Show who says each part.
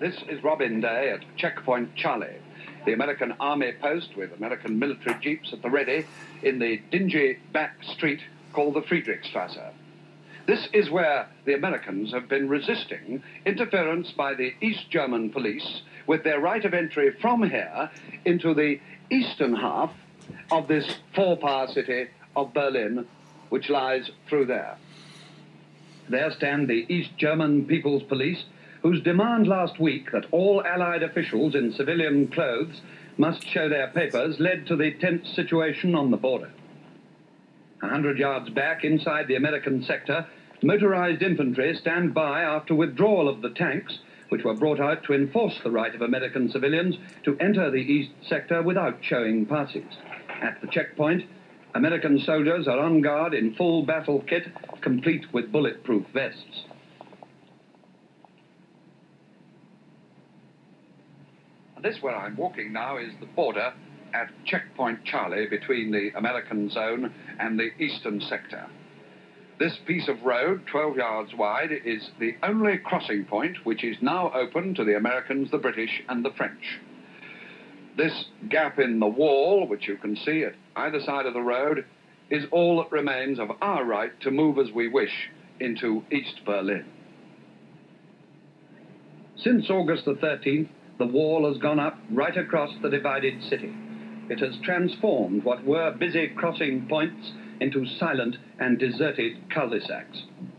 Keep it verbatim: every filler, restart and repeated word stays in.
Speaker 1: This is Robin Day at Checkpoint Charlie, the American Army post with American military jeeps at the ready in the dingy back street called the Friedrichstrasse. This is where the Americans have been resisting interference by the East German police with their right of entry from here into the eastern half of this four-power city of Berlin, which lies through there. There stand the East German People's Police, whose demand last week that all Allied officials in civilian clothes must show their papers led to the tense situation on the border. A hundred yards back, inside the American sector, motorized infantry stand by after withdrawal of the tanks, which were brought out to enforce the right of American civilians to enter the East sector without showing passes. At the checkpoint, American soldiers are on guard in full battle kit, complete with bulletproof vests. This, where I'm walking now, is the border at Checkpoint Charlie between the American zone and the eastern sector. This piece of road, twelve yards wide, is the only crossing point which is now open to the Americans, the British, and the French. This gap in the wall, which you can see at either side of the road, is all that remains of our right to move as we wish into East Berlin. Since August the thirteenth, the wall has gone up right across the divided city. It has transformed what were busy crossing points into silent and deserted cul-de-sacs.